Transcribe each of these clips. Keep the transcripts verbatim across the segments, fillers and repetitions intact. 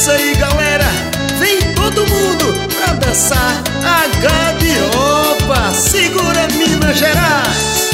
isso aí, galera, vem todo mundo pra dançar a gabiroba. Segura, Minas Gerais.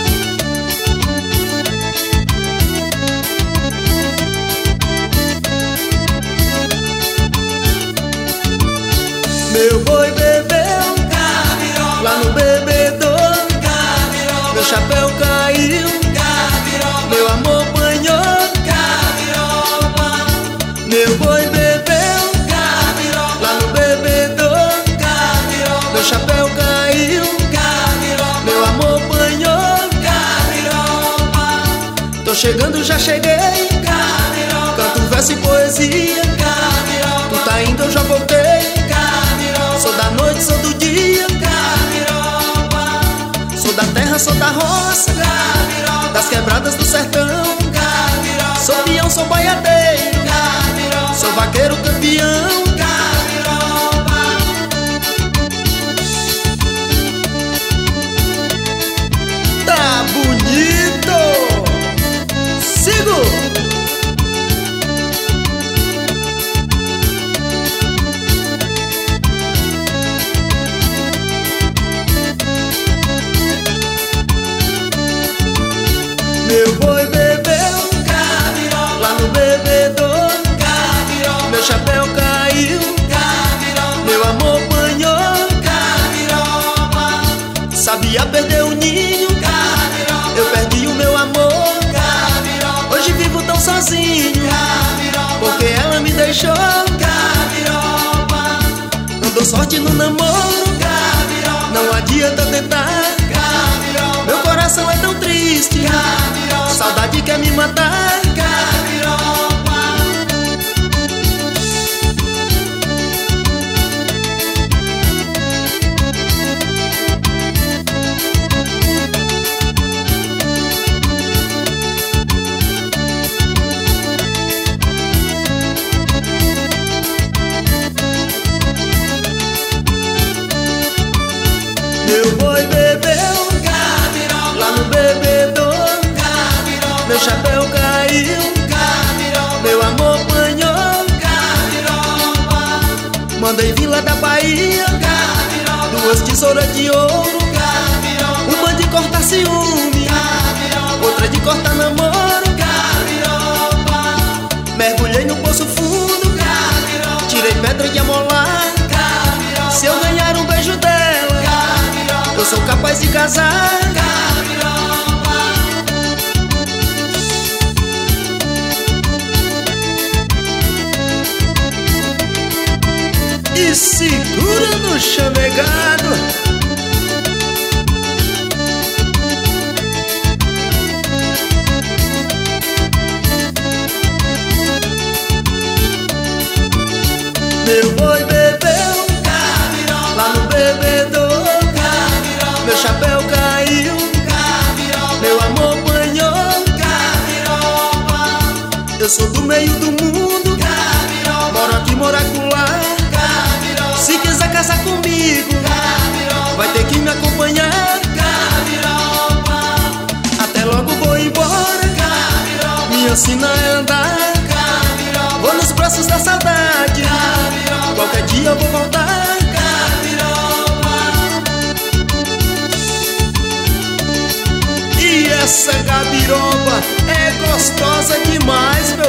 Meu boi bebeu gabiroba, lá no bebedouro, gabiroba. Meu chapéu caiu, gabiroba. Meu amor banhou, gabiroba. Meu boi bebeu gabiroba, lá no bebedouro, gabiroba. Meu chapéu caiu, gabiroba. Meu amor banhou, gabiroba. Tô chegando, já cheguei, gabiroba. Canto verso e poesia, gabiroba. Tu tá indo, eu já voltei. Sou da noite, sou do dia, gabiroba. Sou da terra, sou da roça, gabiroba. Das quebradas do sertão, gabiroba. Sou peão, sou boiadeiro, gabiroba. Sou vaqueiro campeão, gabiroba. Tá bonito! Sigo! Meu boi bebeu gabiroba, lá no bebedouro, gabiroba. Meu chapéu caiu, gabiroba. Meu amor banhou, gabiroba. Sabia perder o ninho, gabiroba. Eu perdi o meu amor, gabiroba. Hoje vivo tão sozinho, gabiroba. Porque ela me deixou, gabiroba. Não dou sorte no namoro, gabiroba. Não adianta tentar, gabiroba. Meu coração é tão triste, gabiroba. Saudade quer me matar, gabiroba. Meu boi bebeu gabiroba, lá no bebedouro, gabiroba. Meu chapéu caiu, gabiroba. Meu amor banhou, gabiroba. Mandei vir lá da Bahia, gabiroba. Duas tesouras de ouro, gabiroba. Uma de cortar ciúme, gabiroba. Outra de cortar namoro, gabiroba. Mergulhei no poço fundo, gabiroba. Tirei pedra de amolar, gabiroba. Se eu ganhar um beijo dela, gabiroba, eu sou capaz de casar, gabiroba. E segura no chamegado. Meu boi bebeu gabiroba, lá no bebedouro, gabiroba. Meu chapéu caiu, gabiroba. Meu amor banhou, gabiroba. Eu sou do meio do mundo, gabiroba. Moro aqui, moro acolá. Se quiser casar comigo, gabiroba, vai ter que me acompanhar, gabiroba. Até logo vou embora, gabiroba. Me ensina a andar, gabiroba. Vou nos braços da saudade, gabiroba. Qualquer dia eu vou voltar, gabiroba. E essa gabiroba é gostosa demais, meu